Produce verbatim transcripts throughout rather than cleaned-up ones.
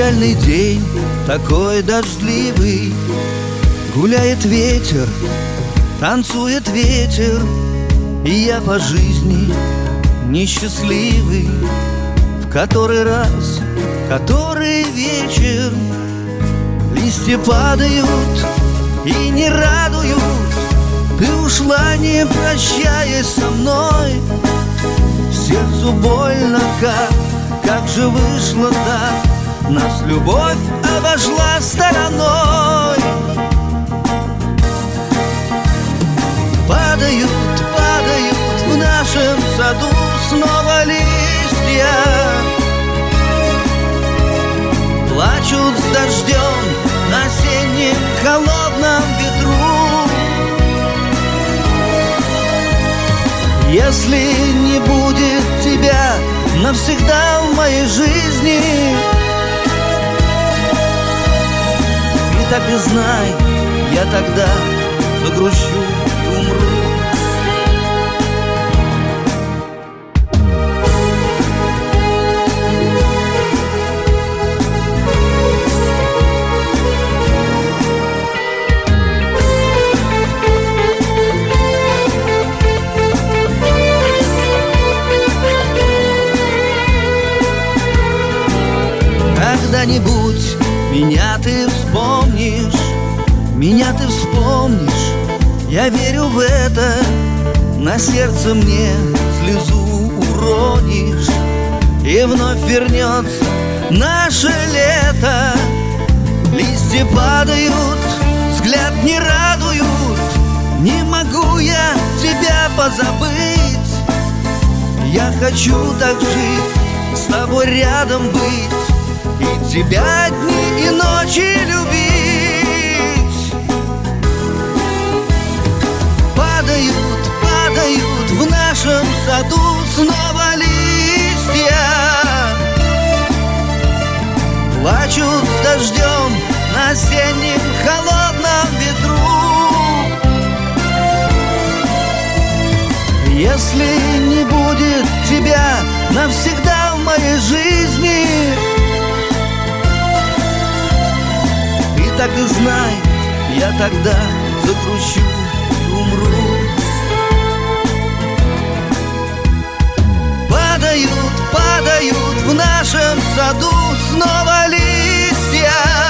Печальный день, такой дождливый, гуляет ветер, танцует ветер, и я по жизни несчастливый. В который раз, который вечер листья падают и не радуют. Ты ушла, не прощаясь со мной. Сердцу больно, как, как же вышло так. Нас любовь обошла стороной. Падают, падают в нашем саду снова листья, плачут с дождем на осеннем холодном ветру. Если не будет тебя навсегда в моей жизни, ты так и знай, я тогда загрущу и умру. Когда-нибудь меня ты вспомнишь, меня ты вспомнишь, я верю в это. На сердце мне слезу уронишь, и вновь вернется наше лето. Листья падают, взгляд не радуют, не могу я тебя позабыть. Я хочу так жить, с тобой рядом быть, и тебя дни и ночи любить. Падают, падают в нашем саду снова листья, плачут с дождем на осеннем холодном ветру. Если не будет тебя навсегда в моей жизни, так и знай, я тогда загрущу и умру. Падают, падают в нашем саду снова листья,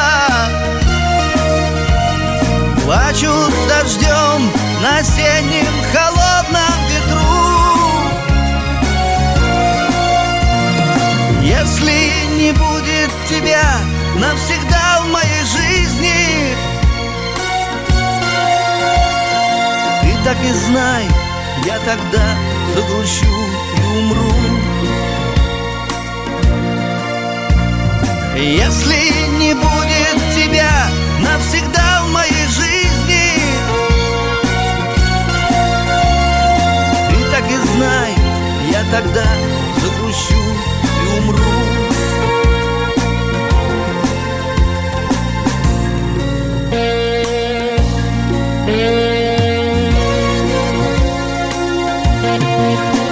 плачут с дождем на осеннем холодном ветру. Если не будет тебя навсегда в моей жизни, ты так и знай, я тогда загрущу и умру. Если не будет тебя навсегда в моей жизни, ты так и знай, я тогда загрущу и умру. Thank you.